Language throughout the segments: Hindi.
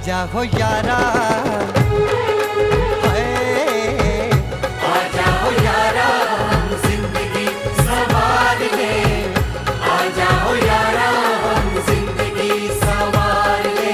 आजा हो यारा, आजा हो यारा हम जिंदगी सवार ले, आजा हो यारा हम जिंदगी सवार ले।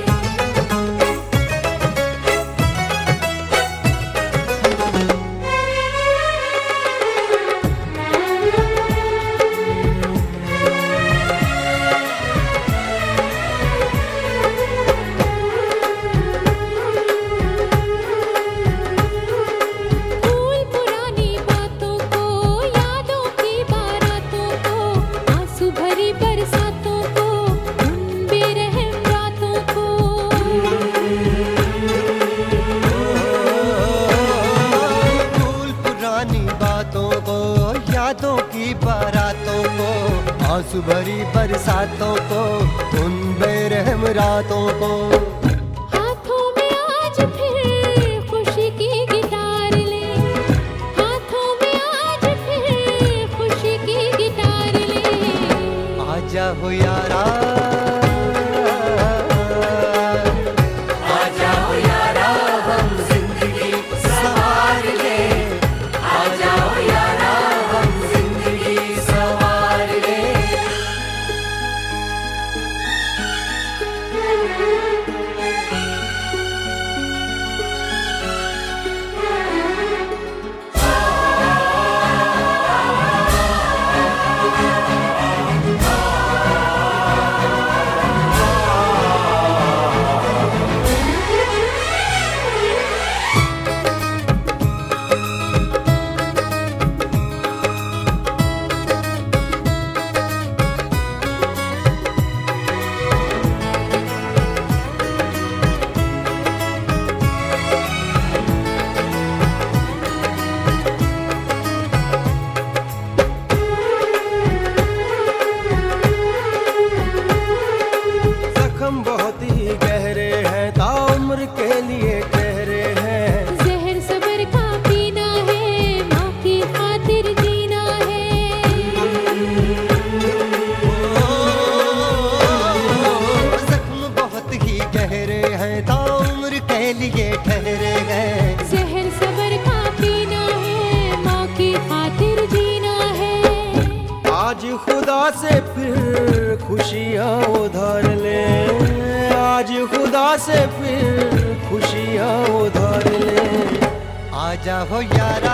यादों की बारातों को, आंसू भरी बरसातों को, उन बेरहम रातों को। हाथों में आज फिर खुशी की गिटार ले, हाथों में आज फिर खुशी की गिटार ले। आजा हो यारा, आजा हो यारा हम जिंदगी सवार ले, आजा हो यारा बहुत ही गहरे हैं, ताउम्र के लिए ठहरे हैं। जहर सबर का पीना है, माँ की खातिर जीना है। जख्म बहुत ही गहरे हैं, ताउम्र के लिए ठहरे हैं। जहर सबर का पीना है, माँ की खातिर जीना है। आज खुदा से फिर खुशियाँ उधार ले, आज खुदा से फिर खुशियाँ उधार ले। आजा हो यारा,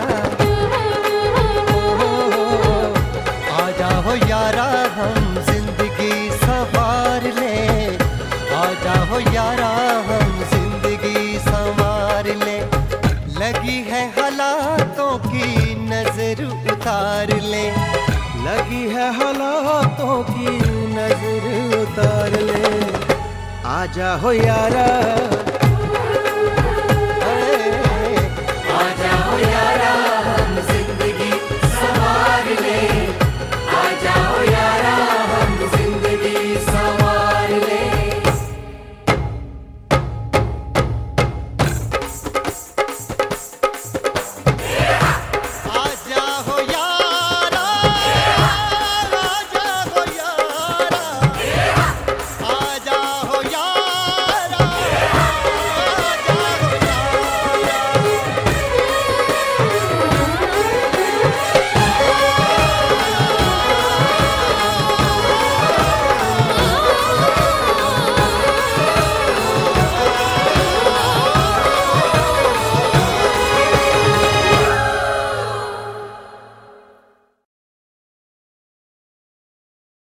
आजा हो यारा हम जिंदगी सवार ले, आजा हो यारा हम जिंदगी संवार ले। लगी है हालातों की नजर उतार ले, लगी है हालातों की नजर उतार ले। आजा हो यारा, आजा हो यारा।